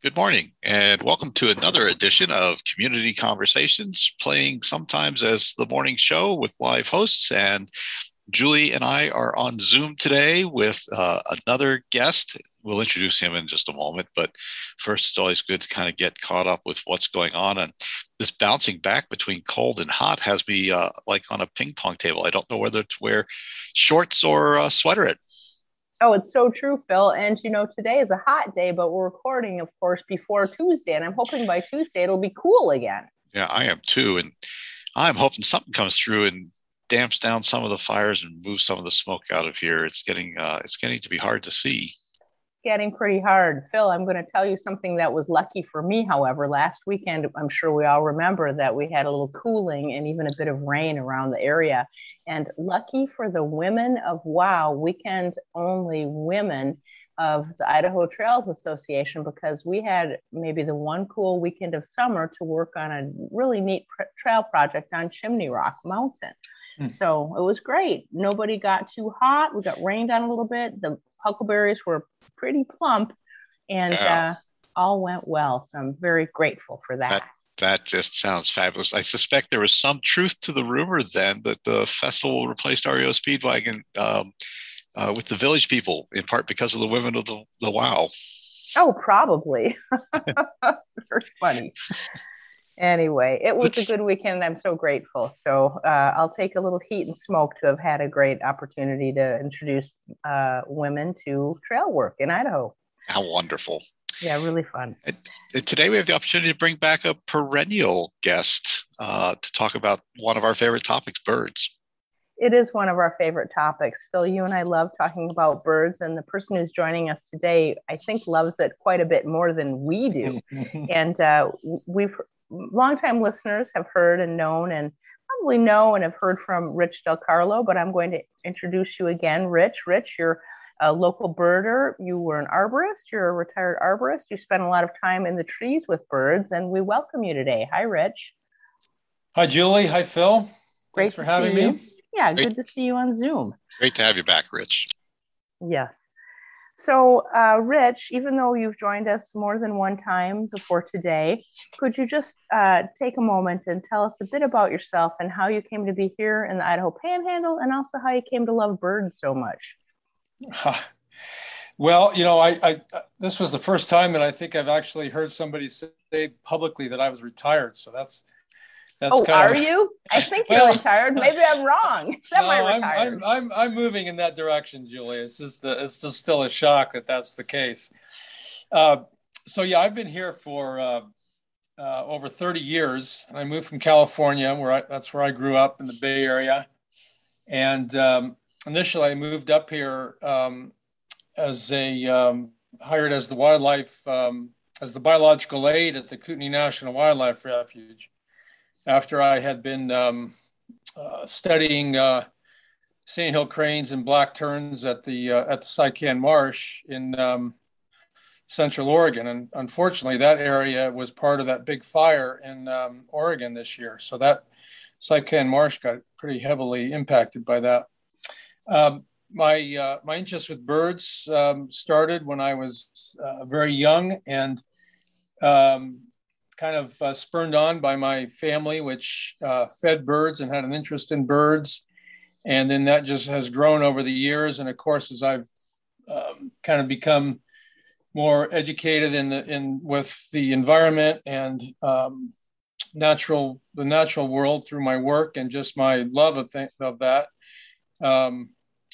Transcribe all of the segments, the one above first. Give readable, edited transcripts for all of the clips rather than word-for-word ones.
Good morning, and welcome to another edition of Community Conversations, playing sometimes as the morning show with live hosts. And Julie and I are on Zoom today with another guest. We'll introduce him in just a moment, but first, it's always good to kind of get caught up with what's going on. And this bouncing back between cold and hot has me like on a ping pong table. I don't know whether to wear shorts or sweater it. Oh, it's so true, Phil. And today is a hot day, but we're recording, of course, before Tuesday. And I'm hoping by Tuesday it'll be cool again. Yeah, I am too. And I'm hoping something comes through and damps down some of the fires and moves some of the smoke out of here. It's getting to be hard to see. Getting pretty hard. Phil, I'm going to tell you something that was lucky for me, however. Last weekend, I'm sure we all remember that we had a little cooling and even a bit of rain around the area. And lucky for the women of WOW, weekend only women of the Idaho Trails Association, because we had maybe the one cool weekend of summer to work on a really neat trail project on Chimney Rock Mountain. So it was great. Nobody got too hot. We got rained on a little bit. The huckleberries were pretty plump, and Yeah, all went well. So I'm very grateful for that that. that just sounds fabulous. I suspect there was some truth to the rumor then that the festival replaced REO Speedwagon with the village people, in part because of the women of the WOW. Oh, probably. Very funny. Anyway, it was a Let's good weekend. I'm so grateful. So I'll take a little heat and smoke to have had a great opportunity to introduce women to trail work in Idaho. How wonderful. Yeah, really fun. And today we have the opportunity to bring back a perennial guest to talk about one of our favorite topics, birds. It is one of our favorite topics. Phil, you and I love talking about birds, and the person who's joining us today, I think, loves it quite a bit more than we do. And we've longtime listeners have heard and known and probably know and have heard from Rich Del Carlo, but I'm going to introduce you again. Rich, you're a local birder. You were an arborist. You're a retired arborist. You spent a lot of time in the trees with birds, and we welcome you today. Hi, Rich. Hi, Julie. Hi, Phil. Thanks Great for to having see you. me. Yeah, Great, good to see you on Zoom. great to have you back, Rich. Yes. So, Rich, even though you've joined us more than one time before today, could you just take a moment and tell us a bit about yourself and how you came to be here in the Idaho Panhandle, and also how you came to love birds so much? Well, I this was the first time that I think I've actually heard somebody say publicly that I was retired. So that's Oh, kind are of you? I think you're well. retired. Maybe I'm wrong. No, I'm Semi-retired. I'm I'm moving in that direction, Julie. It's just still a shock that that's the case. Uh, so yeah, I've been here for over 30 years. I moved from California, that's where I grew up in the Bay Area, and initially I moved up here as a hired as the wildlife as the biological aid at the Kootenai National Wildlife Refuge after I had been studying sandhill cranes and black terns at the Sican Marsh in Central Oregon, and unfortunately, that area was part of that big fire in Oregon this year. So that Sican Marsh got pretty heavily impacted by that. My interest with birds started when I was very young and kind of spurned on by my family, which fed birds and had an interest in birds. And then that just has grown over the years. And of course, as I've kind of become more educated in with the environment and the natural world through my work and just my love of that, um,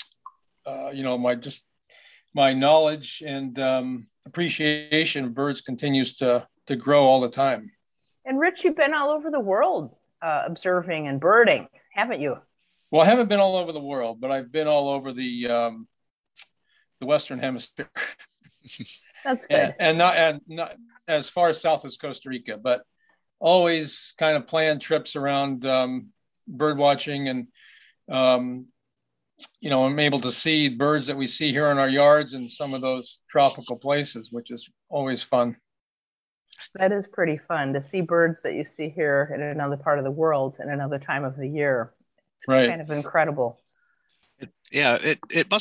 my knowledge and appreciation of birds continues to grow all the time. And Rich, you've been all over the world observing and birding, haven't you? Well, I haven't been all over the world, but I've been all over the Western Hemisphere, That's and, good. and not as far south as Costa Rica, but always kind of planned trips around bird watching, and um, I'm able to see birds that we see here in our yards in some of those tropical places, which is always fun. That is pretty fun to see birds that you see here in another part of the world in another time of the year. It's Right. kind of incredible. Yeah, it must be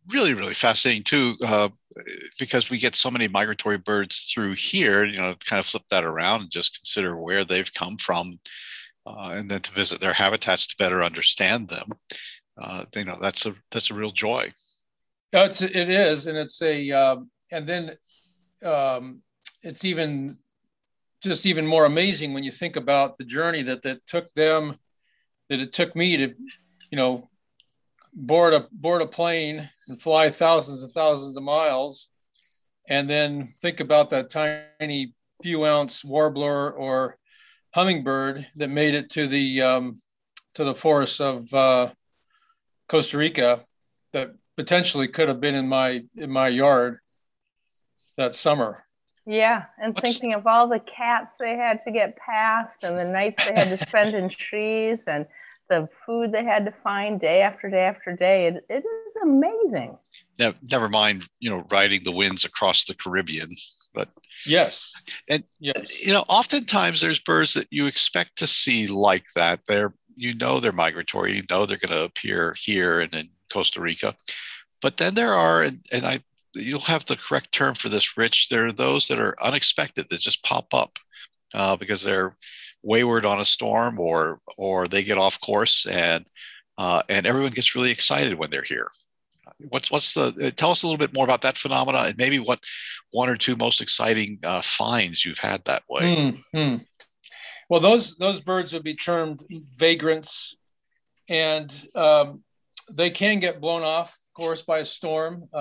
really, really fascinating too, because we get so many migratory birds through here. Kind of flip that around and just consider where they've come from, and then to visit their habitats to better understand them. That's a real joy. It is, and it's and then it's even more amazing when you think about the journey that it took me to, board a plane and fly thousands and thousands of miles, and then think about that tiny few ounce warbler or hummingbird that made it to the forests of Costa Rica that potentially could have been in my yard that summer. Yeah, and thinking of all the cats they had to get past and the nights they had to spend in trees and the food they had to find day after day after day. It is amazing. Never mind, riding the winds across the Caribbean. But yes. And yes. Oftentimes there's birds that you expect to see like that. They're migratory, they're going to appear here and in Costa Rica. But then there are, and you'll have the correct term for this, Rich. There are those that are unexpected that just pop up because they're wayward on a storm or they get off course, and everyone gets really excited when they're here. Tell us a little bit more about that phenomena, and maybe what one or two most exciting finds you've had that way. Mm-hmm. Well, those birds would be termed vagrants, and they can get blown off course by a storm.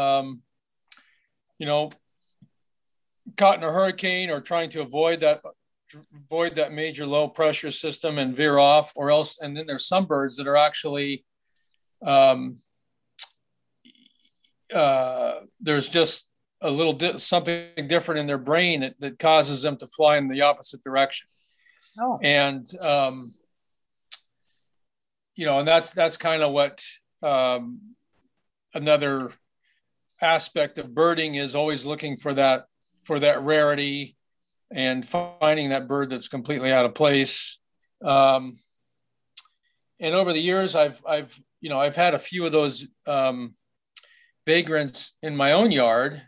Caught in a hurricane or trying to avoid that major low pressure system and veer off, or else. And then there's some birds that are actually there's just a little something different in their brain that causes them to fly in the opposite direction. Oh. And and that's kind of what another aspect of birding is, always looking for that rarity and finding that bird that's completely out of place. And over the years, I've had a few of those vagrants in my own yard.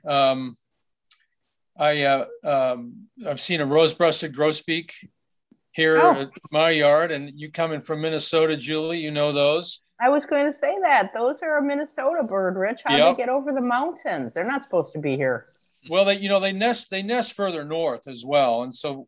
I've seen a rose-breasted grosbeak here at my yard, and you coming from Minnesota, Julie, you know those. I was going to say that. Those are a Minnesota bird, Rich. How do they get over the mountains? They're not supposed to be here. Well, they nest further north as well, and so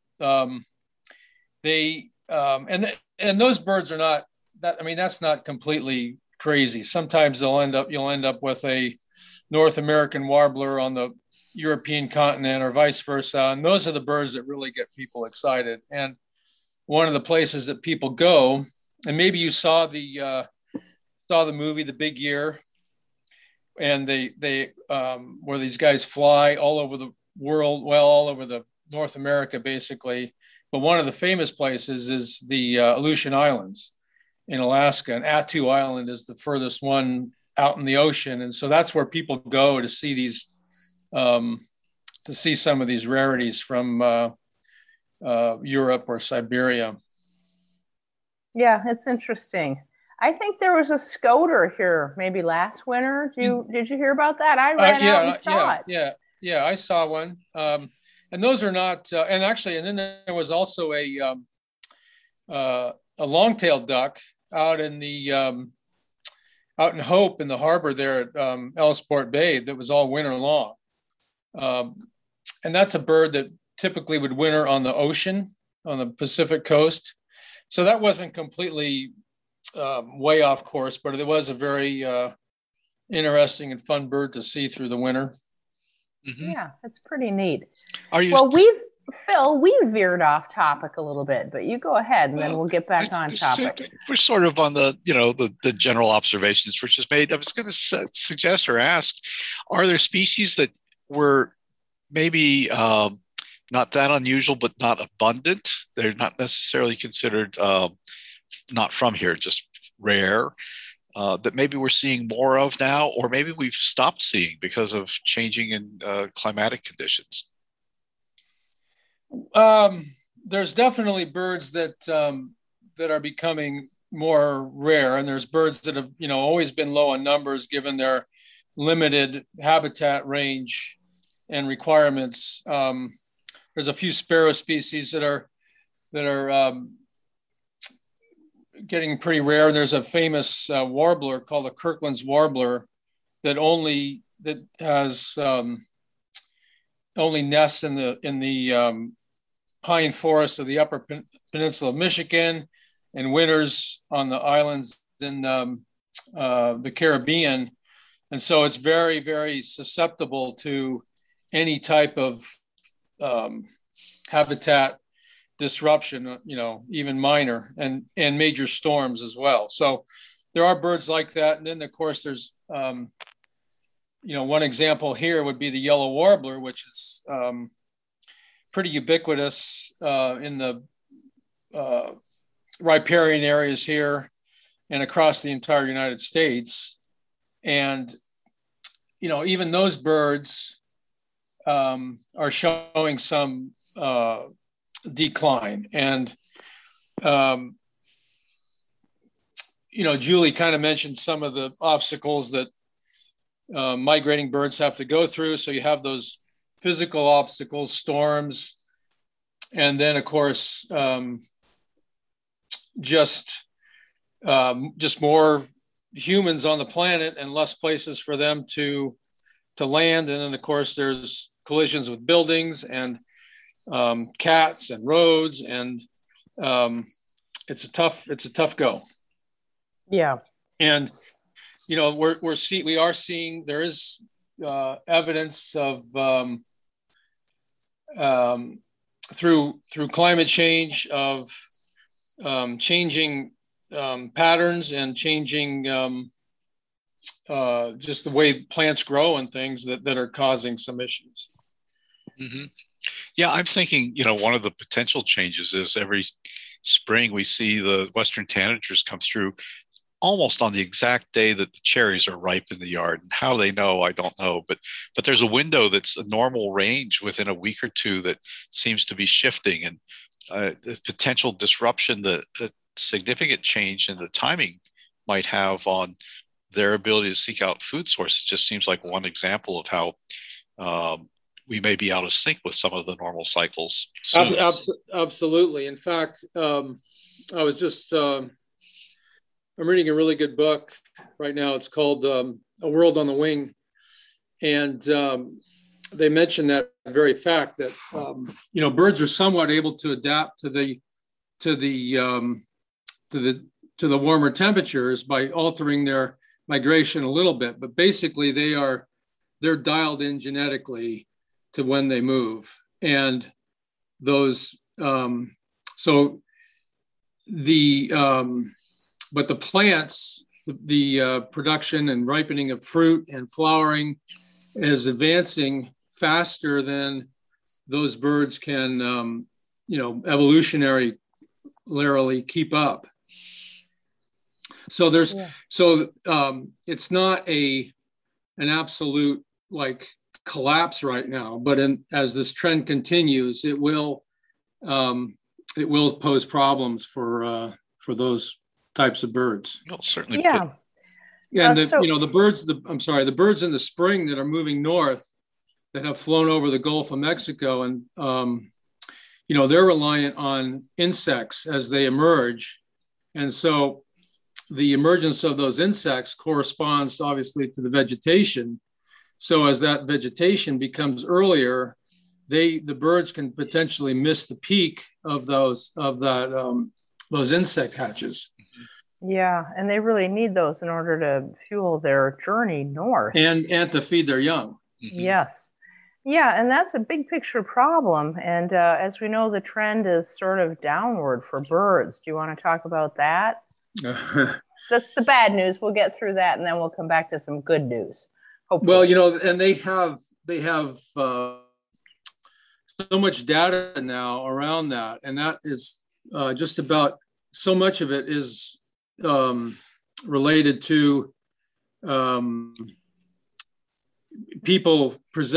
and those birds are not that. I mean, that's not completely crazy. Sometimes you'll end up with a North American warbler on the European continent, or vice versa, and those are the birds that really get people excited. And one of the places that people go, and maybe you saw the movie The Big Year, and they where these guys fly all over the world, all over the North America basically, but one of the famous places is the Aleutian Islands in Alaska, and Attu Island is the furthest one out in the ocean, and so that's where people go to see these to see some of these rarities from Europe or Siberia. Yeah, it's interesting. I think there was a scoter here maybe last winter. Did you hear about that? I ran out and saw it. Yeah, I saw one. And those are not. And then there was also a long-tailed duck out in Hope in the harbor there at Ellisport Bay that was all winter long. And that's a bird that typically would winter on the ocean on the Pacific coast. So that wasn't completely way off course, but it was a very interesting and fun bird to see through the winter. Mm-hmm. Yeah, it's pretty neat. Phil, we veered off topic a little bit, but you go ahead and then we'll get back on topic. We're sort of on the general observations Rich has made. I was going to suggest or ask, are there species that were maybe not that unusual, but not abundant? They're not necessarily considered not from here, just rare, that maybe we're seeing more of now, or maybe we've stopped seeing because of changing in climatic conditions? There's definitely birds that are becoming more rare, and there's birds that have always been low in numbers given their limited habitat range and requirements. There's a few sparrow species that are getting pretty rare. There's a famous warbler called the Kirkland's warbler that has only nests in the pine forest of the Upper Peninsula of Michigan and winters on the islands in the Caribbean. And so it's very, very susceptible to any type of habitat disruption, even minor, and major storms as well. So there are birds like that. And then, of course, there's, one example here would be the yellow warbler, which is pretty ubiquitous in the riparian areas here and across the entire United States. And, even those birds are showing some decline. And, Julie kind of mentioned some of the obstacles that migrating birds have to go through. So you have those physical obstacles, storms, and then, of course, just more humans on the planet and less places for them to land. And then, of course, there's collisions with buildings and cats and roads, and it's a tough go. Yeah. And we are seeing there is evidence of through climate change of changing patterns and changing just the way plants grow and things that are causing some issues. Mm-hmm. Yeah, I'm thinking, one of the potential changes is every spring we see the Western tanagers come through almost on the exact day that the cherries are ripe in the yard. And how they know, I don't know. But there's a window that's a normal range within a week or two that seems to be shifting. And the potential disruption, the significant change in the timing might have on their ability to seek out food sources just seems like one example of how we may be out of sync with some of the normal cycles. Absolutely. In fact, I was just... I'm reading a really good book right now. It's called A World on the Wing. And they mention that very fact that, birds are somewhat able to adapt to the warmer temperatures by altering their migration a little bit. But basically they're dialed in genetically to when they move. And those, but the plants, the production and ripening of fruit and flowering is advancing faster than those birds can, evolutionarily keep up. So it's not an absolute collapse right now, but as this trend continues, it will pose problems for those types of birds. Well, certainly. Yeah. And the birds in the spring that are moving north that have flown over the Gulf of Mexico, and they're reliant on insects as they emerge. And so the emergence of those insects corresponds obviously to the vegetation. So as that vegetation becomes earlier, the birds can potentially miss the peak of those insect hatches. Yeah, and they really need those in order to fuel their journey north. And to feed their young. Mm-hmm. Yes. Yeah, and that's a big picture problem. And as we know, the trend is sort of downward for birds. Do you want to talk about that? That's the bad news. We'll get through that, and then we'll come back to some good news. Hopefully. Well, and they have so much data now around that, and that is just about so much of it is related to people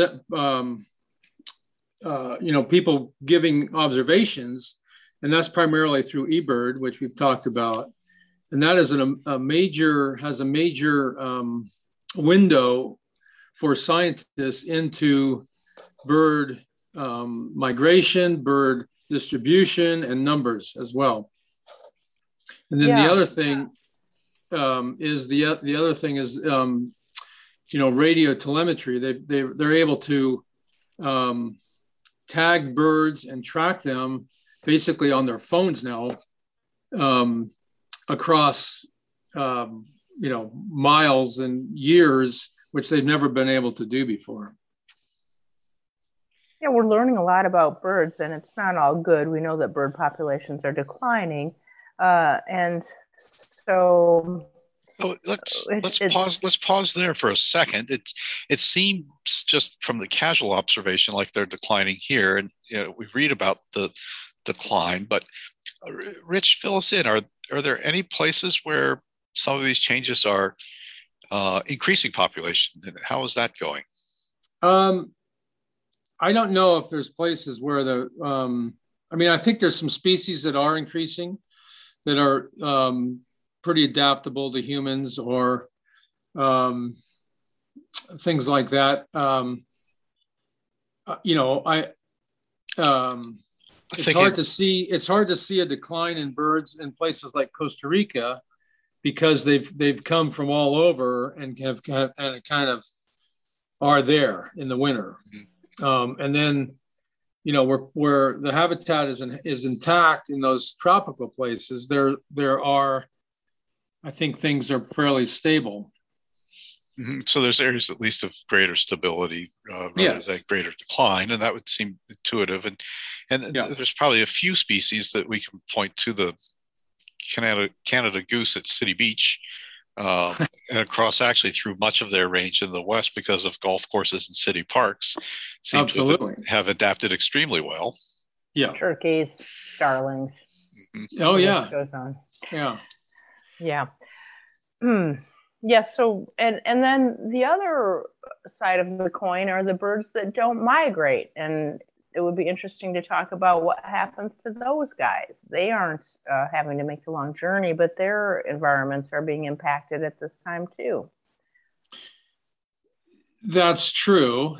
people giving observations, and that's primarily through eBird, which we've talked about, and that is has a major window for scientists into bird migration, bird distribution, and numbers as well. And then the other thing is radio telemetry. They're able to tag birds and track them basically on their phones now across miles and years, which they've never been able to do before. Yeah, we're learning a lot about birds, and it's not all good. We know that bird populations are declining, and so. Let's pause there for a second. It seems just from the casual observation like they're declining here, and we read about the decline. But Rich, fill us in. Are there any places where some of these changes are increasing population, and how is that going? I don't know if there's places where I think there's some species that are increasing, that are pretty adaptable to humans, or things like that. It's hard to see a decline in birds in places like Costa Rica, because they've come from all over and have kind of are there in the winter. Mm-hmm. And then, where the habitat is intact in those tropical places, there are, I think, things are fairly stable. Mm-hmm. So there's areas at least of greater stability rather than greater decline, and that would seem intuitive. And there's probably a few species that we can point to: the Canada goose at City Beach, and across actually through much of their range in the west, because of golf courses and city parks, seem to have adapted extremely well. Yeah, turkeys, starlings. Mm-hmm. Oh yeah, goes on. Yeah. Yeah. So, and then the other side of the coin are the birds that don't migrate, and it would be interesting to talk about what happens to those guys. They aren't having to make the long journey, but their environments are being impacted at this time too. That's true.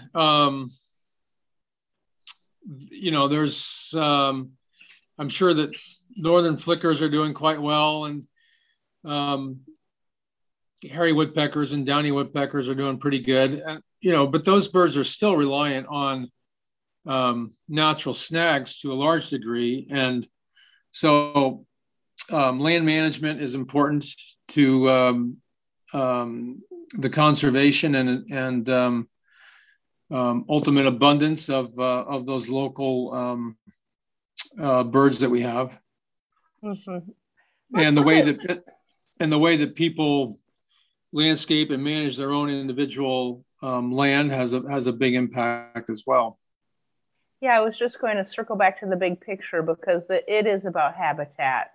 There's, I'm sure that northern flickers are doing quite well, and hairy woodpeckers and downy woodpeckers are doing pretty good. But those birds are still reliant on natural snags to a large degree. And so land management is important to the conservation and ultimate abundance of those local birds that we have. Mm-hmm. And the way that people landscape and manage their own individual land has a big impact as well. Yeah, I was just going to circle back to the big picture, because it is about habitat,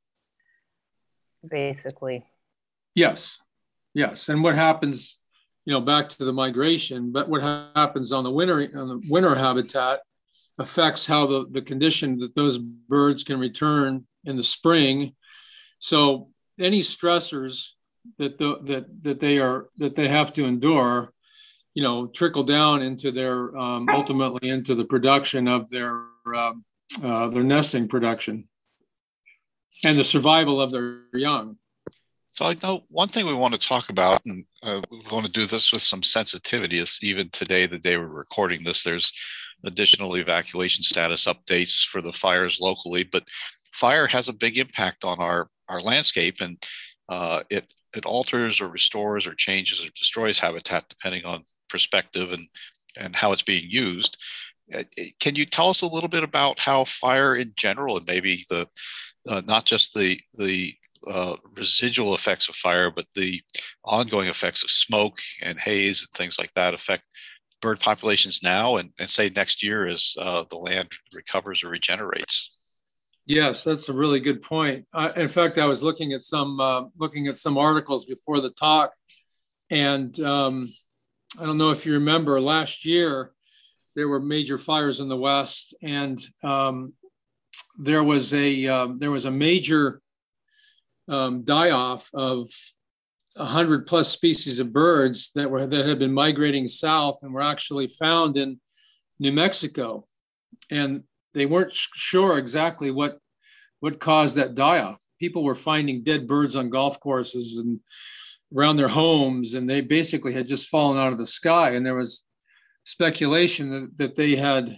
basically. Yes. And what happens, back to the migration, but what happens on the winter habitat affects how the condition that those birds can return in the spring. So any stressors that they have to endure, trickle down into their ultimately into the production of their nesting production and the survival of their young. So I know one thing we want to talk about, and we want to do this with some sensitivity, is even today, the day we're recording this, there's additional evacuation status updates for the fires locally, but fire has a big impact on our landscape, and it alters or restores or changes or destroys habitat depending on perspective and how it's being used. Can you tell us a little bit about how fire in general, and maybe the not just the residual effects of fire, but the ongoing effects of smoke and haze and things like that affect bird populations now and say next year as the land recovers or regenerates? Yes, that's a really good point. In fact, I was looking at some articles before the talk, and I don't know if you remember, last year there were major fires in the West, and there was a major die-off of 100 plus species of birds that had been migrating south and were actually found in New Mexico. And they weren't sure exactly what caused that die-off. People were finding dead birds on golf courses and around their homes, and they basically had just fallen out of the sky. And there was speculation that they had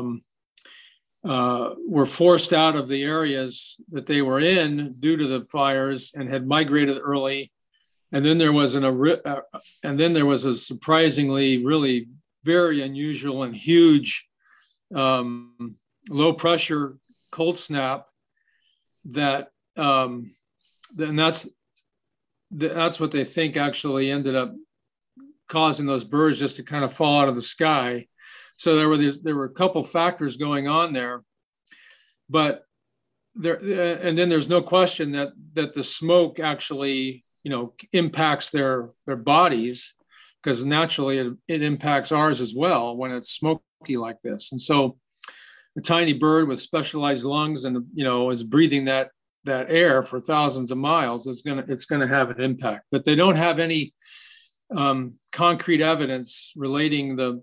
were forced out of the areas that they were in due to the fires and had migrated early. And then there was a surprisingly, really very unusual and huge low pressure cold snap and that's what they think actually ended up causing those birds just to kind of fall out of the sky. So there were a couple factors going on there, but and then there's no question that the smoke actually, impacts their bodies, because naturally it impacts ours as well when it's smoky like this. And so a tiny bird with specialized lungs and, is breathing that air for thousands of miles, it's going to have an impact. But they don't have any concrete evidence relating the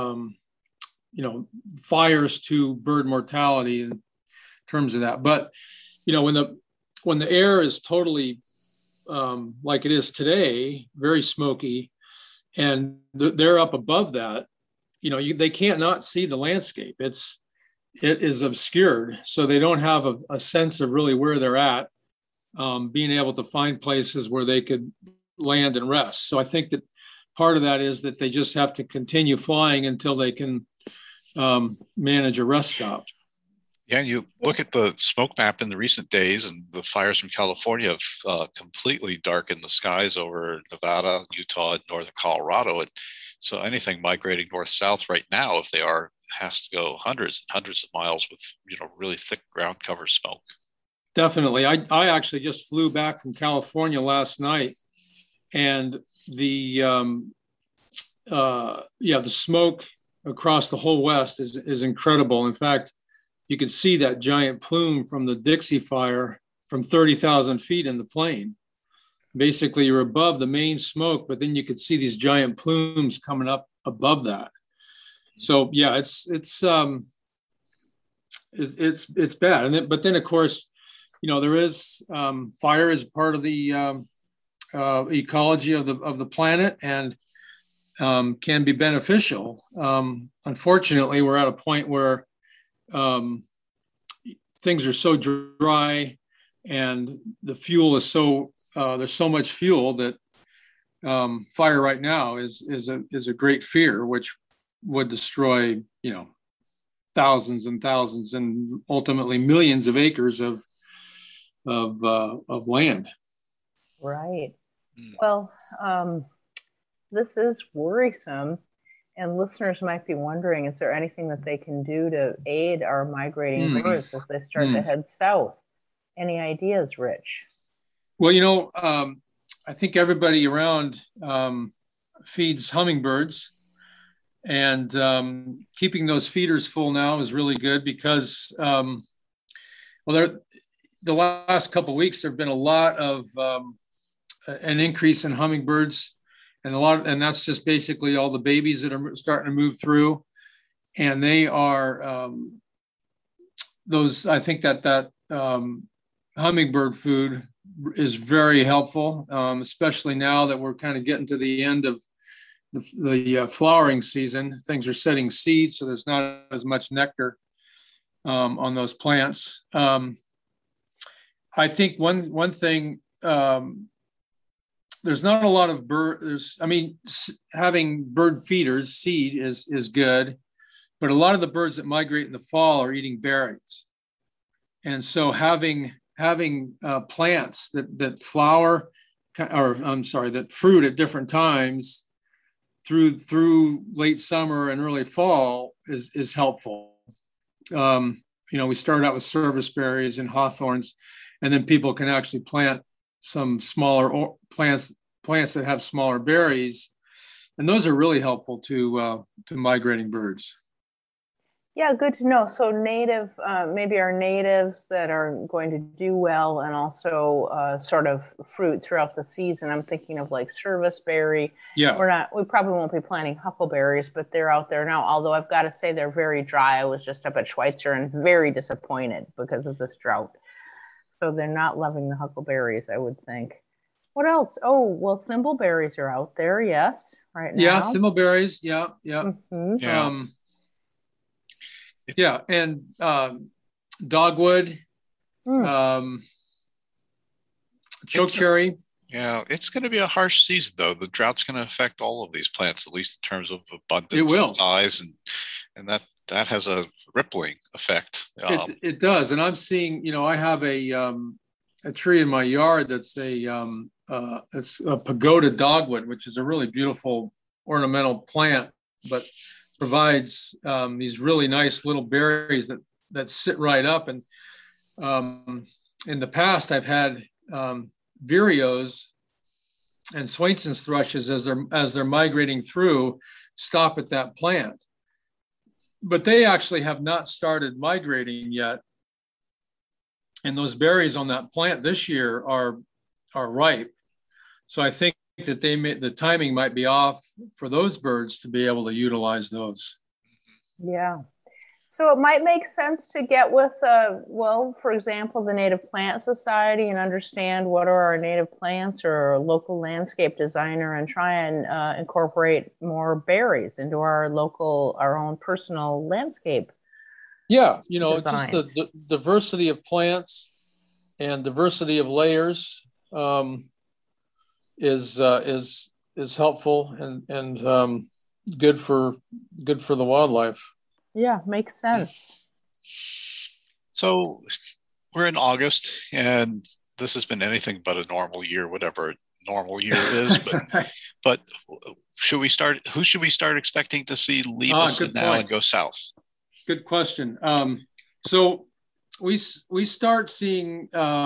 fires to bird mortality in terms of that. But when the air is totally like it is today, very smoky, and they're up above that, they can't not see the landscape. It is obscured, so they don't have a sense of really where they're at, being able to find places where they could land and rest. So I think that part of that is that they just have to continue flying until they can manage a rest stop. Yeah, and you look at the smoke map in the recent days, and the fires from California have completely darkened the skies over Nevada, Utah, and northern Colorado. And so anything migrating north-south right now, if they are, has to go hundreds and hundreds of miles with, really thick ground cover smoke. Definitely. I actually just flew back from California last night, and the smoke across the whole West is incredible. In fact, you can see that giant plume from the Dixie Fire from 30,000 feet in the plane. Basically, you're above the main smoke, but then you could see these giant plumes coming up above that. So yeah, it's bad. But then of course, there is fire is part of the ecology of the planet, and can be beneficial. Unfortunately, we're at a point where things are so dry, and the fuel is so there's so much fuel that fire right now is a great fear, which would destroy thousands and thousands and ultimately millions of acres of land. Right. Well, this is worrisome. And listeners might be wondering, is there anything that they can do to aid our migrating birds as they start to head south? Any ideas, Rich? Well, I think everybody around feeds hummingbirds, and keeping those feeders full now is really good because, the last couple of weeks, there have been a lot of an increase in hummingbirds. And that's just basically all the babies that are starting to move through, and they are those. I think that hummingbird food is very helpful, especially now that we're kind of getting to the end of the flowering season. Things are setting seeds, so there's not as much nectar on those plants. I think one thing. There's not a lot of having bird feeders, seed is good, but a lot of the birds that migrate in the fall are eating berries. And so having plants that flower, that fruit at different times through late summer and early fall is helpful. We start out with service berries and hawthorns, and then people can actually plant some smaller plants that have smaller berries, and those are really helpful to migrating birds. Yeah, good to know. So native, maybe our natives that are going to do well, and also sort of fruit throughout the season. I'm thinking of like serviceberry. Yeah. We probably won't be planting huckleberries, but they're out there now. Although I've got to say they're very dry. I was just up at Schweitzer and very disappointed because of this drought. So they're not loving the huckleberries, I would think. What else? Oh, well, thimbleberries are out there, yes, right now. Yeah, thimbleberries. Yeah, yeah. Mm-hmm. Yeah. Yeah, and dogwood, chokecherry. Yeah, it's going to be a harsh season, though. The drought's going to affect all of these plants, at least in terms of abundance, it will. size, and that has a rippling effect. It does, and I'm seeing. I have a tree in my yard that's it's a pagoda dogwood, which is a really beautiful ornamental plant, but provides these really nice little berries that sit right up. And in the past, I've had vireos and Swainson's thrushes as they're migrating through stop at that plant, but they actually have not started migrating yet. And those berries on that plant this year are ripe. So I think that the timing might be off for those birds to be able to utilize those. Yeah. So it might make sense to get with, for example, the Native Plant Society and understand what are our native plants, or a local landscape designer, and try and incorporate more berries into our own personal landscape. Yeah, designs. just the diversity of plants and diversity of layers is helpful and good for the wildlife. Yeah, makes sense. So we're in August, and this has been anything but a normal year, whatever a normal year is. But who should we start expecting to see leave us now and go south? Good question. So we start seeing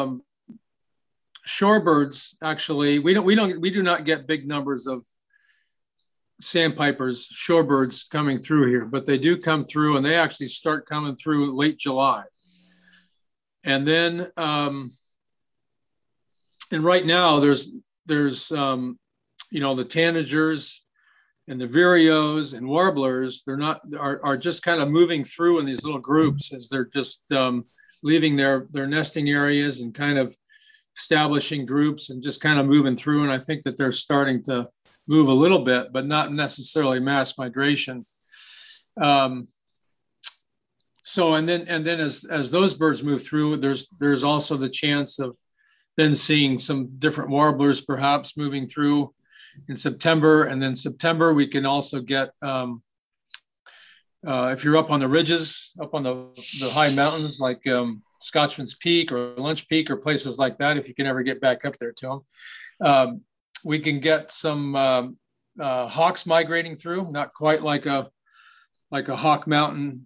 shorebirds. Actually, we do not get big numbers of sandpipers, shorebirds coming through here, but they do come through, and they actually start coming through late July. And then, and right now there's the tanagers and the vireos and warblers. Are just kind of moving through in these little groups as they're just leaving their nesting areas and kind of establishing groups and just kind of moving through. And I think that they're starting to move a little bit, but not necessarily mass migration. So, and then as those birds move through, there's also the chance of then seeing some different warblers perhaps moving through in September. And then September, we can also get, if you're up on the ridges, up on the high mountains, like Scotchman's Peak or Lunch Peak or places like that, if you can ever get back up there to them, we can get some hawks migrating through, not quite like a Hawk Mountain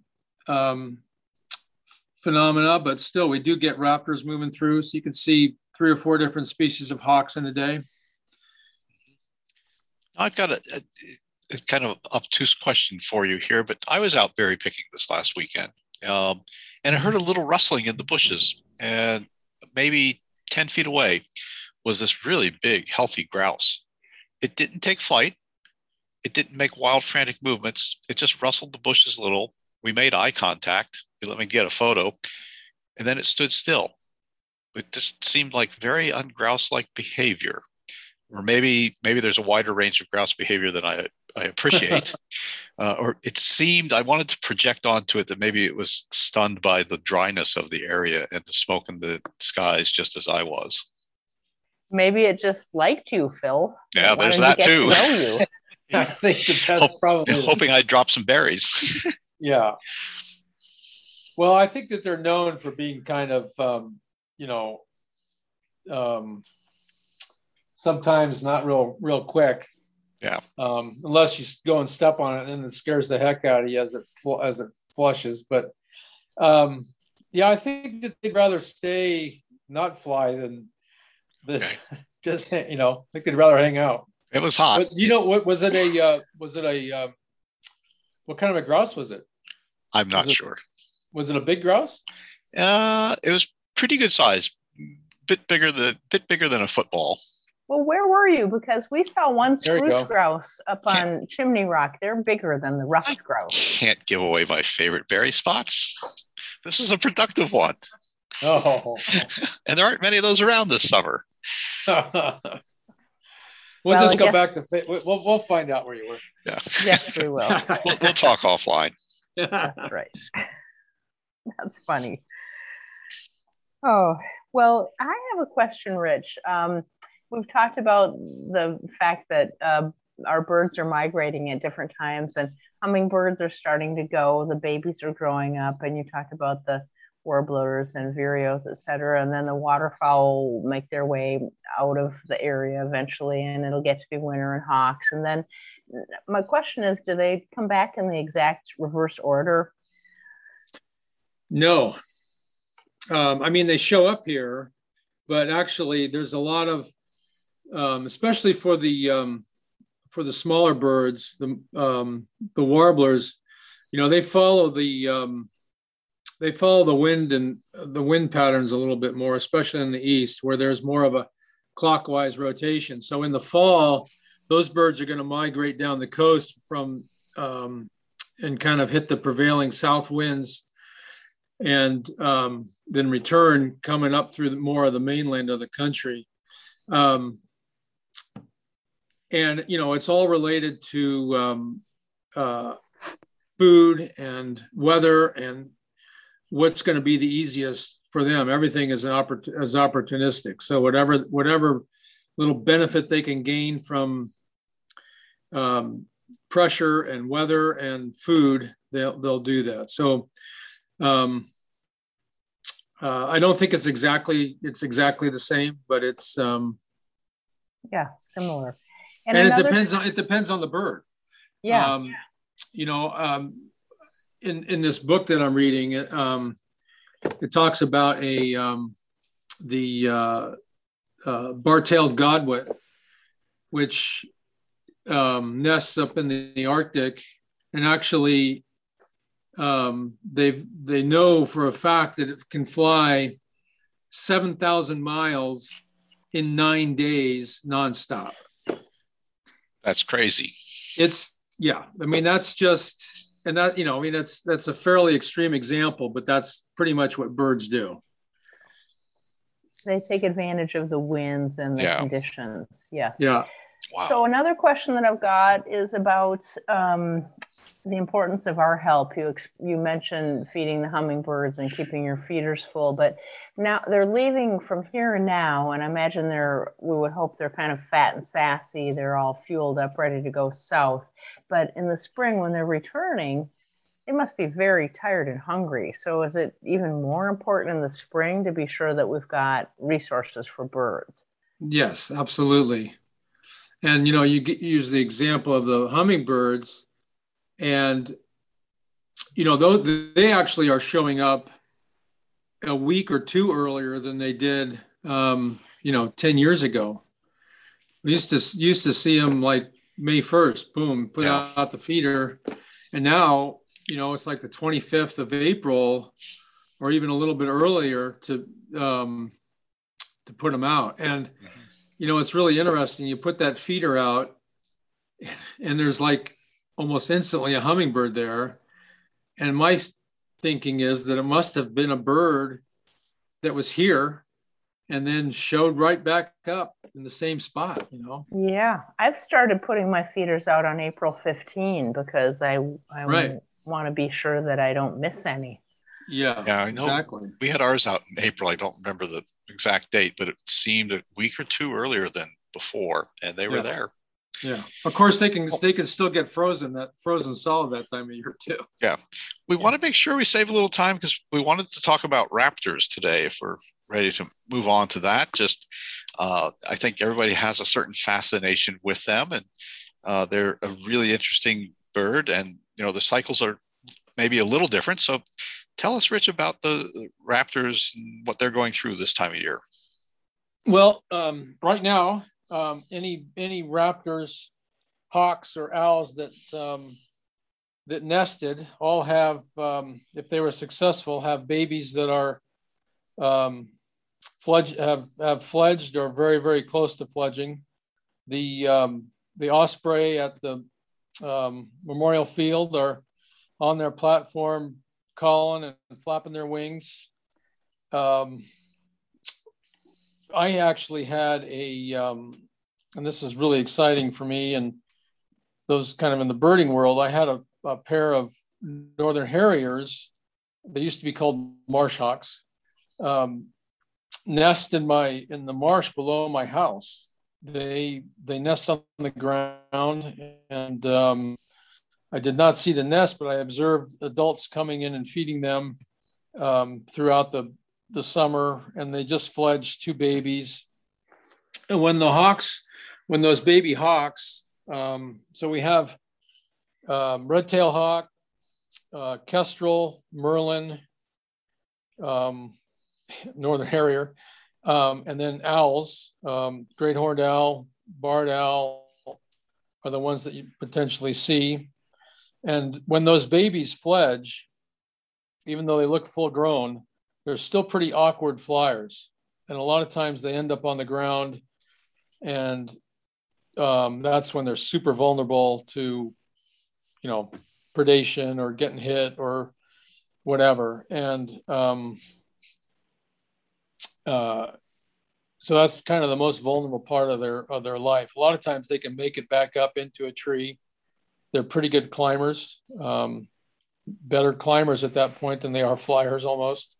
phenomena, but still we do get raptors moving through. So you can see 3 or 4 different species of hawks in a day. I've got a kind of obtuse question for you here, but I was out berry picking this last weekend, and I heard a little rustling in the bushes, and maybe 10 feet away was this really big, healthy grouse. It didn't take flight. It didn't make wild, frantic movements. It just rustled the bushes a little. We made eye contact. They let me get a photo, and then it stood still. It just seemed like very ungrouse-like behavior. Or maybe there's a wider range of grouse behavior than I appreciate. Or it seemed, I wanted to project onto it that maybe it was stunned by the dryness of the area and the smoke in the skies, just as I was. Maybe it just liked you, Phil. Yeah, there's that too. I think that's probably hoping I'd drop some berries. Yeah. Well, I think that they're known for being kind of, sometimes not real quick. Yeah. Unless you go and step on it, and it scares the heck out of you as it flushes. But I think that they'd rather stay, not fly, than just I think they'd rather hang out. It was hot. But what was it? What kind of a grouse was it? I'm not sure. Was it a big grouse? It was pretty good size, bit bigger than a football. Well, where were you? Because we saw one There you spruce go. grouse up on Chimney Rock. They're bigger than the ruffed grouse. Can't give away my favorite berry spots. This is a productive one. Oh. And there aren't many of those around this summer. We'll just go back to, we'll find out where you were. Yeah. Yes, we will. We'll talk offline. That's right. That's funny. Oh, well, I have a question, Rich. We've talked about the fact that our birds are migrating at different times, and hummingbirds are starting to go. The babies are growing up, and you talked about the warblers and vireos, et cetera. And then the waterfowl will make their way out of the area eventually, and it'll get to be winter and hawks. And then my question is, do they come back in the exact reverse order? No. I mean, they show up here, but actually there's a lot of, especially for the smaller birds, the warblers, they follow the wind and the wind patterns a little bit more, especially in the east, where there's more of a clockwise rotation. So in the fall, those birds are going to migrate down the coast from and kind of hit the prevailing south winds, and then return coming up through more of the mainland of the country. And, it's all related to food and weather and what's going to be the easiest for them. Everything is opportunistic. So whatever little benefit they can gain from pressure and weather and food, they'll do that. So I don't think it's exactly the same, but it's similar. And it depends on the bird. Yeah. In this book that I'm reading, it talks about the bar-tailed godwit, which nests up in the Arctic, and actually they know for a fact that it can fly 7,000 miles in 9 days nonstop. That's crazy. I mean, that's just, and that, that's a fairly extreme example, but that's pretty much what birds do. They take advantage of the winds and the conditions. Yes. Yeah. Wow. So another question that I've got is about the importance of our help. You mentioned feeding the hummingbirds and keeping your feeders full, but now they're leaving from here and now, and I imagine we would hope they're kind of fat and sassy. They're all fueled up, ready to go south. But in the spring, when they're returning, they must be very tired and hungry. So is it even more important in the spring to be sure that we've got resources for birds? Yes, absolutely. And, you use the example of the hummingbirds, and, though they actually are showing up a week or two earlier than they did, 10 years ago. We used to see them like May 1st, boom, put out the feeder. And now, it's like the 25th of April or even a little bit earlier to put them out. And, it's really interesting. You put that feeder out and there's like almost instantly a hummingbird there. And my thinking is that it must have been a bird that was here and then showed right back up in the same spot, Yeah, I've started putting my feeders out on April 15 because I want to be sure that I don't miss any. Yeah, I know. Exactly. We had ours out in April. I don't remember the exact date, but it seemed a week or two earlier than before, and they were there. Yeah, of course they can still get frozen solid that time of year too. Yeah, we want to make sure we save a little time because we wanted to talk about raptors today. If we're ready to move on to that, I think everybody has a certain fascination with them, and they're a really interesting bird, and the cycles are maybe a little different. So tell us, Rich, about the raptors and what they're going through this time of year. Well, right now, any raptors, hawks, or owls that that nested all have, if they were successful, have babies that are have fledged or very, very close to fledging. The osprey at the Memorial Field are on their platform calling and flapping their wings. I actually had and this is really exciting for me and those kind of in the birding world, I had a pair of Northern Harriers. They used to be called marsh hawks. Nest in the marsh below my house. They nest on the ground, and I did not see the nest, but I observed adults coming in and feeding them throughout the summer, and they just fledged 2 babies. And when those baby hawks, so we have red-tailed hawk, kestrel, merlin, Northern Harrier, and then owls, great horned owl, barred owl are the ones that you potentially see. And when those babies fledge, even though they look full grown, they're still pretty awkward flyers. And a lot of times they end up on the ground, and that's when they're super vulnerable to, predation or getting hit or whatever. And so that's kind of the most vulnerable part of their life. A lot of times they can make it back up into a tree. They're pretty good climbers, better climbers at that point than they are flyers almost.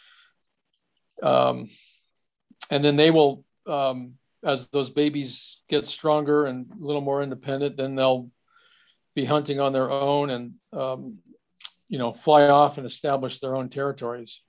And then they will, as those babies get stronger and a little more independent, then they'll be hunting on their own and, fly off and establish their own territories.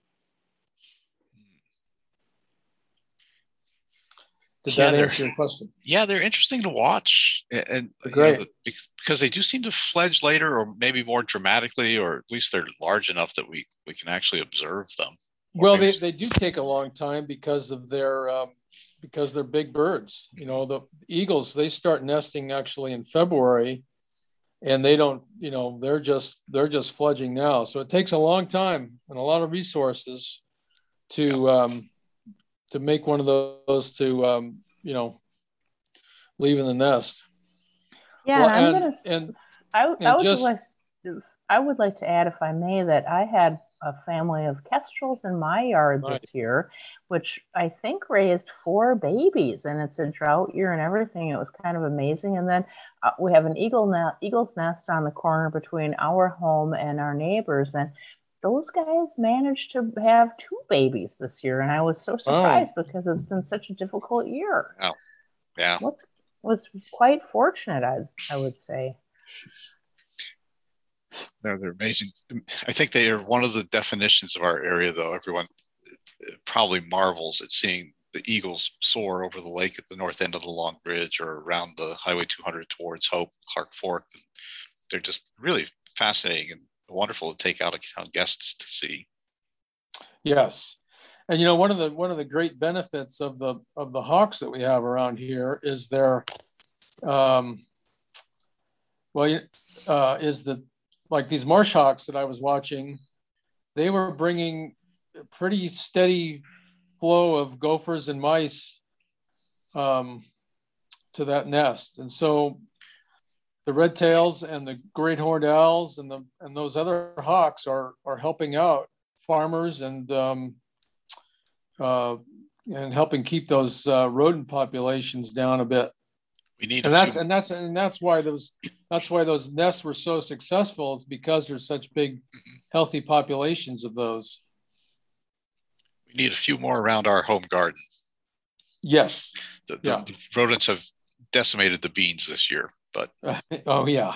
Did that answer your question? Yeah, they're interesting to watch, and because they do seem to fledge later, or maybe more dramatically, or at least they're large enough that we can actually observe them. Well, they do take a long time because of because they're big birds. The eagles, they start nesting actually in February, and they don't. They're just fledging now, so it takes a long time and a lot of resources to make one of those to leave in the nest. Yeah, well, I would like to add, if I may, that I had a family of kestrels in my yard this year, which I think raised 4 babies, and it's a drought year and everything. It was kind of amazing. And then we have an eagle's nest on the corner between our home and our neighbors, and those guys managed to have 2 babies this year, and I was so surprised because it's been such a difficult year. Oh, yeah. Was quite fortunate, I would say. They're amazing. I think they are one of the definitions of our area, though. Everyone probably marvels at seeing the eagles soar over the lake at the north end of the Long Bridge or around the Highway 200 towards Hope, Clark Fork. And they're just really fascinating and wonderful to take out guests to see. Yes, and one of the great benefits of the hawks that we have around here is their like these marsh hawks that I was watching, they were bringing a pretty steady flow of gophers and mice to that nest, and so the red tails and the great horned owls and those other hawks are helping out farmers and helping keep those rodent populations down a bit. We need, that's why those nests were so successful. It's because there's such big, healthy populations of those. We need a few more around our home garden. Yes, the rodents have decimated the beans this year. But oh yeah.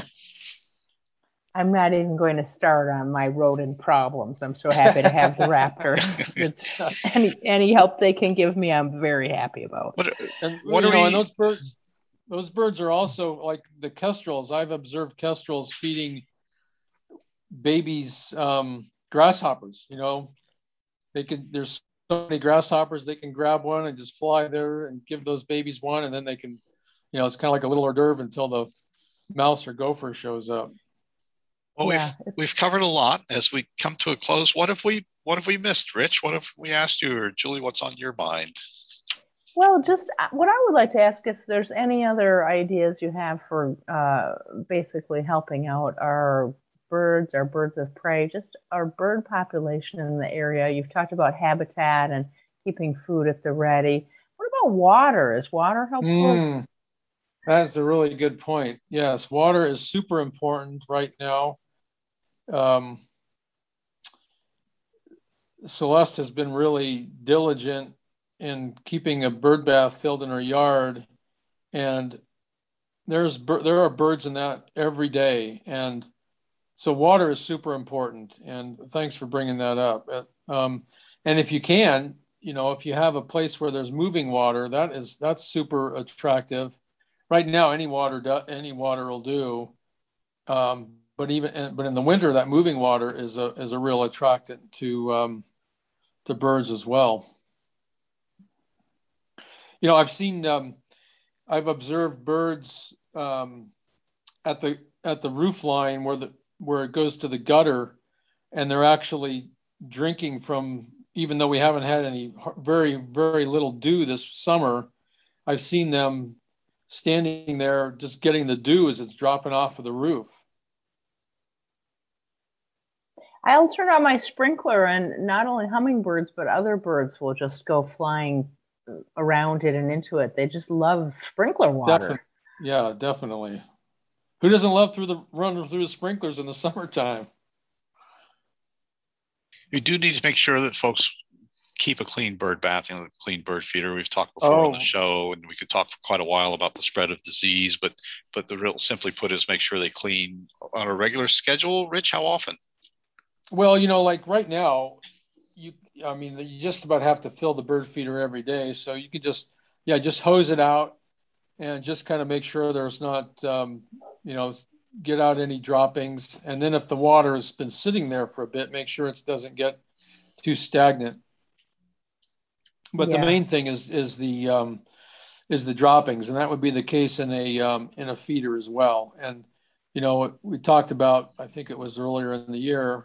I'm not even going to start on my rodent problems. I'm so happy to have the raptor. It's any help they can give me, I'm very happy about. And those birds are also like the kestrels. I've observed kestrels feeding babies grasshoppers. There's so many grasshoppers, they can grab one and just fly there and give those babies one, and then they can, it's kind of like a little hors d'oeuvre until the mouse or gopher shows up. Well, Yeah. we've covered a lot. As we come to a close, what have we missed, Rich? What have we asked you, or Julie? What's on your mind? Well, just what I would like to ask if there's any other ideas you have for basically helping out our birds of prey, just our bird population in the area. You've talked about habitat and keeping food at the ready. What about water? Is water helpful? That's a really good point. Yes, water is super important right now. Um, Celeste has been really diligent in keeping a bird bath filled in her yard, and there are birds in that every day, and so water is super important. And thanks for bringing that up. And if you can, if you have a place where there's moving water, that's super attractive. Right now, any water will do. But in the winter, that moving water is a real attractant to birds as well. I've observed birds at the roof line where it goes to the gutter, and they're actually drinking from, even though we haven't had any very, very little dew this summer. I've seen them standing there just getting the dew as it's dropping off of the roof. I'll turn on my sprinkler, and not only hummingbirds, but other birds will just go flying around it and into it. They just love sprinkler water. Yeah, definitely. Who doesn't love run through the sprinklers in the summertime? You do need to make sure that folks keep a clean bird bath and a clean bird feeder. We've talked before on the show, and we could talk for quite a while about the spread of disease, but the real simply put is make sure they clean on a regular schedule. Rich, how often? Well, like right now, you just about have to fill the bird feeder every day. So you could just hose it out and just kind of make sure there's not, get out any droppings. And then if the water has been sitting there for a bit, make sure it doesn't get too stagnant. But the main thing is the droppings, and that would be the case in a feeder as well. And we talked about, I think it was earlier in the year,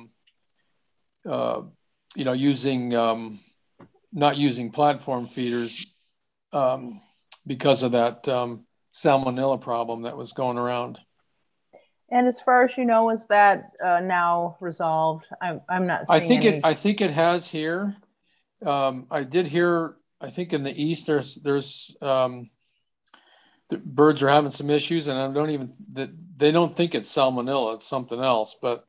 using not using platform feeders because of that salmonella problem that was going around. And as far as you know, is that now resolved? I'm not seeing I think it has here. I did hear, I think in the east there's the birds are having some issues, and they don't think it's salmonella, it's something else. But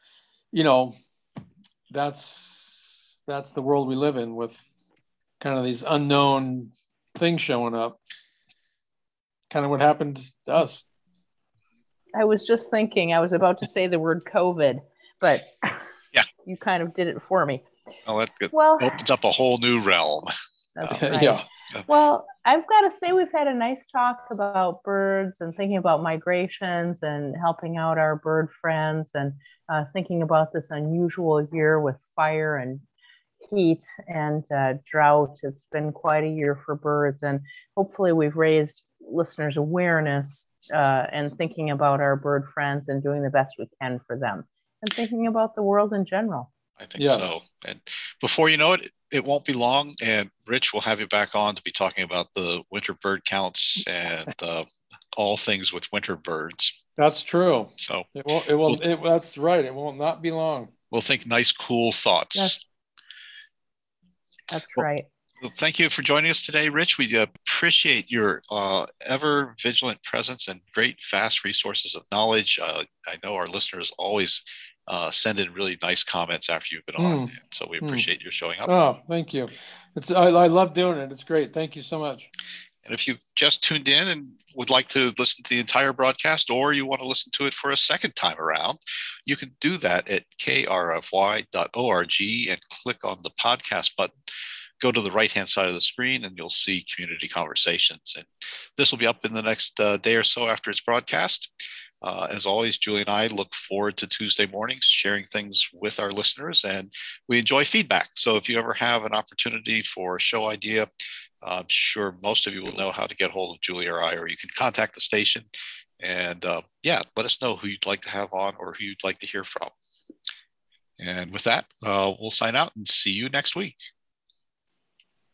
that's the world we live in, with kind of these unknown things showing up. Kind of what happened to us. I was just thinking, I was about to say the word COVID, but yeah, you kind of did it for me. Well, that opens up a whole new realm. That's right. Yeah. Well, I've got to say we've had a nice talk about birds and thinking about migrations and helping out our bird friends, and thinking about this unusual year with fire and heat and drought. It's been quite a year for birds, and hopefully we've raised listeners' awareness and thinking about our bird friends and doing the best we can for them, and thinking about the world in general. I think so. And before you know it, it won't be long, and Rich will have you back on to be talking about the winter bird counts and all things with winter birds. That's true. So that's right. It will not be long. We'll think nice, cool thoughts. Yes. That's right. Well, thank you for joining us today, Rich. We appreciate your ever vigilant presence and great, fast resources of knowledge. I know our listeners always send in really nice comments after you've been on, so we appreciate your showing up. Oh, thank you. I love doing it. It's great. Thank you so much. And if you've just tuned in and would like to listen to the entire broadcast, or you want to listen to it for a second time around, you can do that at krfy.org and click on the podcast button. Go to the right-hand side of the screen and you'll see Community Conversations. And this will be up in the next day or so after it's broadcast. As always, Julie and I look forward to Tuesday mornings, sharing things with our listeners, and we enjoy feedback. So if you ever have an opportunity for a show idea, I'm sure most of you will know how to get hold of Julie or I, or you can contact the station And yeah, let us know who you'd like to have on or who you'd like to hear from. And with that, we'll sign out and see you next week.